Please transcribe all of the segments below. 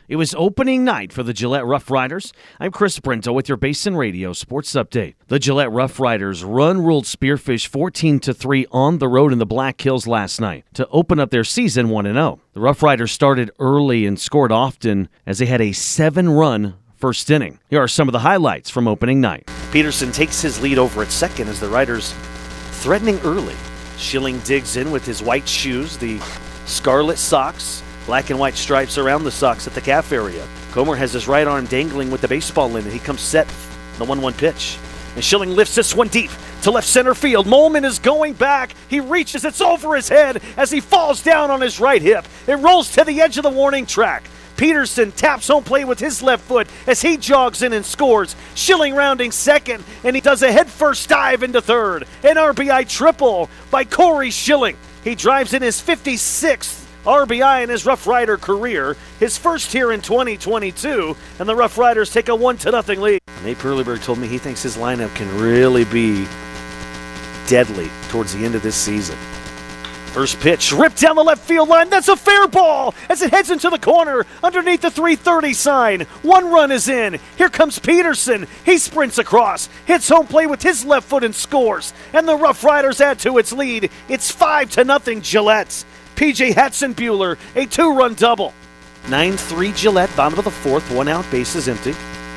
It was opening night for the Gillette Rough Riders. I'm Chris Brinto with your Basin Radio Sports Update. The Gillette Rough Riders run-ruled Spearfish 14-3 on the road in the Black Hills last night to open up their season 1-0. The Rough Riders started early and scored often as they had a 7-run first inning. Here are some of the highlights from opening night. Peterson takes his lead over at second as the Riders threatening early. Schilling digs in with his white shoes, the scarlet socks, black and white stripes around the socks at the calf area. Comer has his right arm dangling with the baseball in it. He comes set, the 1-1 pitch. And Schilling lifts this one deep to left center field. Molman is going back. He reaches, it's over his head as he falls down on his right hip. It rolls to the edge of the warning track. Peterson taps home plate with his left foot as he jogs in and scores. Schilling rounding second, and he does a headfirst dive into third. An RBI triple by Corey Schilling. He drives in his 56th RBI in his Rough Rider career, his first here in 2022, and the Rough Riders take a 1-0 lead. Nate Perleberg told me he thinks his lineup can really be deadly towards the end of this season. First pitch, ripped down the left field line. That's a fair ball as it heads into the corner underneath the 330 sign. 1 run is in. Here comes Peterson. He sprints across, hits home plate with his left foot and scores. And the Rough Riders add to its lead. It's 5-0 Gillette. P.J. Hatzenbuehler, a 2-run double. 9-3 Gillette, bottom of the fourth, 1 out, bases empty.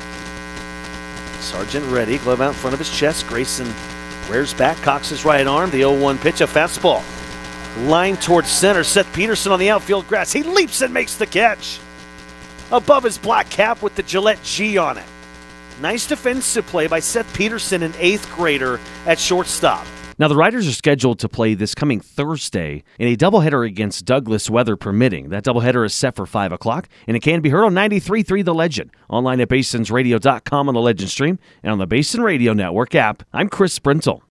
Sargent ready, glove out in front of his chest. Grayson rears back, cocks his right arm. The 0-1 pitch, a fastball. Line towards center, Seth Peterson on the outfield grass. He leaps and makes the catch. Above his black cap with the Gillette G on it. Nice defensive play by Seth Peterson, an 8th grader at shortstop. Now, the Riders are scheduled to play this coming Thursday in a doubleheader against Douglas, weather permitting. That doubleheader is set for 5 o'clock, and it can be heard on 93.3 The Legend, online at basinsradio.com on the Legend stream, and on the Basin Radio Network app. I'm Chris Brintle.